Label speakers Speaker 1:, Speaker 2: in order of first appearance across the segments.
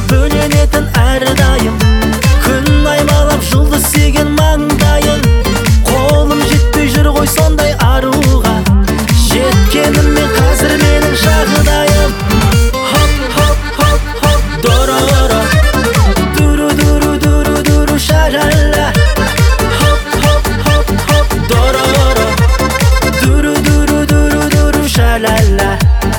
Speaker 1: бөленетін әрдайым. Күн аймалап жұлдыз сүйген маңдайын. Қолым жетпей жүр ғой сондай аруға. Жеткенім мен қазір менің жағдайым. Хоп, хоп, хоп, хоп, дороро. Дуру, дуру, дуру, дуру, шарала. Хоп, хоп, хоп, хоп, дороро. Дуру, дуру, дуру, дуру, шалала.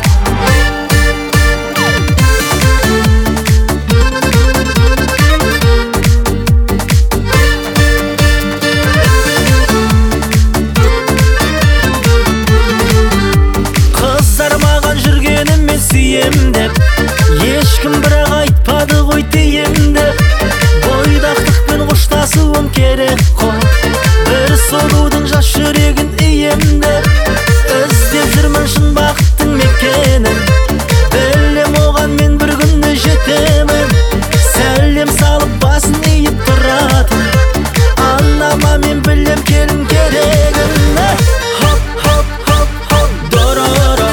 Speaker 1: Сүйем деп ешкім бірақ айтпады ғой тием деп. Бойдақтықпен қоштасуым керек қой, бір сұлудың жас жүрегін ием деп. Іздеп жүрмін шын бақыттың мекенін, білем оған мен бір күні жетемін. Сәлем салып басын иіп тұратын анама мен білем келін керегін. Хоп, хоп, хоп, хоп, дороро.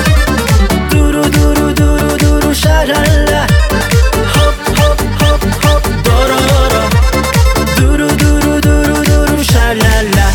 Speaker 1: Шарала. Хоп, хоп, хоп, хоп, дороро. Дуру, дуру, дуру, дуру, шалала.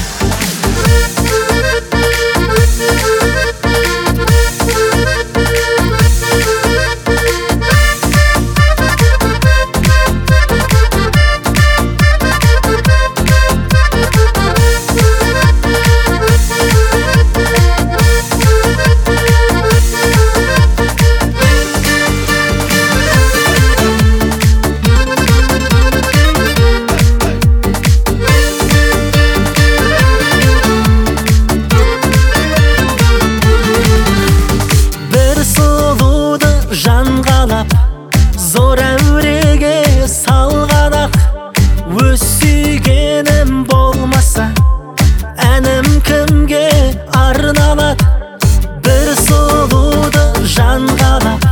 Speaker 1: Жан қалап, зор әуреге салғанақ. Өз сүйгенім болмаса, әнім кімге арналады? Бір сұлуды жан қалап,